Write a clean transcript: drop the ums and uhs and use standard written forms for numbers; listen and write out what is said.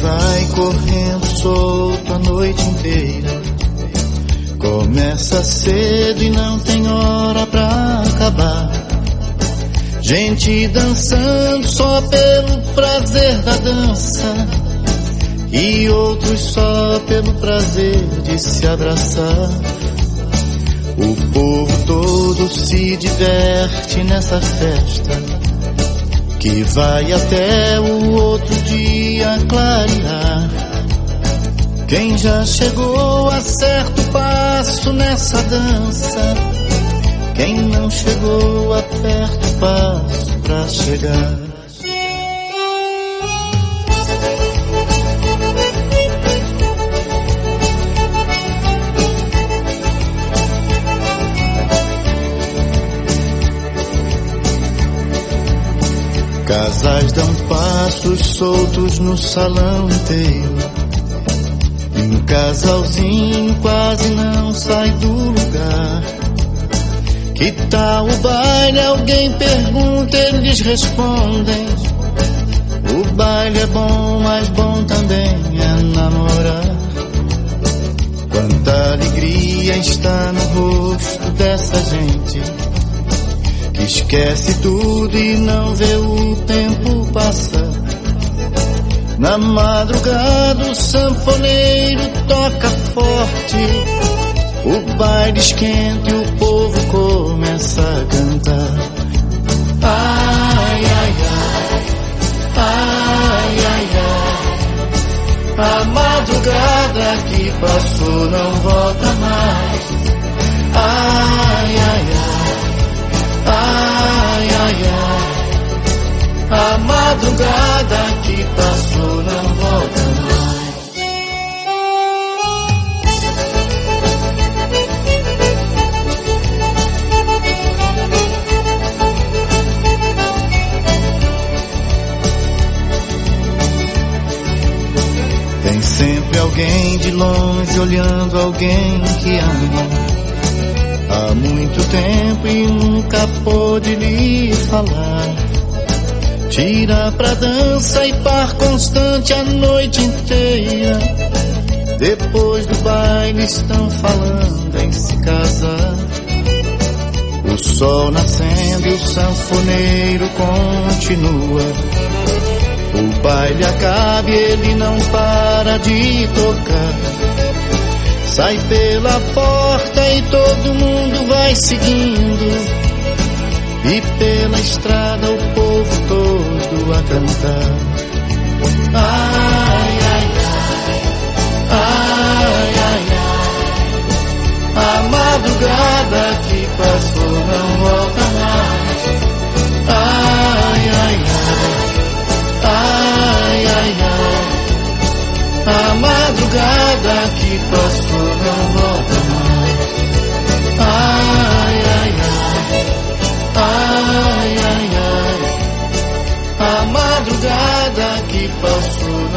vai correndo solto a noite inteira. Começa cedo e não tem hora pra acabar. Gente dançando só pelo prazer da dança, e outros só pelo prazer de se abraçar. O povo todo se diverte nessa festa, que vai até o outro dia clarear. Quem já chegou acerta o passo nessa dança, quem não chegou aperta o passo pra chegar. Casais dão passos soltos no salão inteiro. Um casalzinho quase não sai do lugar. Que tal o baile? Alguém pergunta, eles respondem. O baile é bom, mas bom também é namorar. Quanta alegria está no rosto dessa gente, que esquece tudo e não vê o tempo passar. Na madrugada o sanfoneiro toca forte, o baile esquenta e o povo começa a cantar. Ai, ai, ai, ai, ai, ai, a madrugada que passou não volta mais. Ai, ai, ai, ai, ai, ai, a madrugada que passou não volta mais. Tem sempre alguém de longe olhando alguém que ama há muito tempo e nunca pôde lhe falar. Tira pra dança e par constante a noite inteira. Depois do baile estão falando em se casar. O sol nascendo e o sanfoneiro continua. O baile acaba e ele não para de tocar. Sai pela porta e todo mundo vai seguindo, e pela estrada o povo todo a cantar. Ai, ai, ai, ai, ai, ai, a madrugada que passou não volta mais. Ai, ai, ai, ai, ai, ai, a madrugada que passou não volta mais. Ai, ai, ai, ai, ai, ai, a madrugada que passou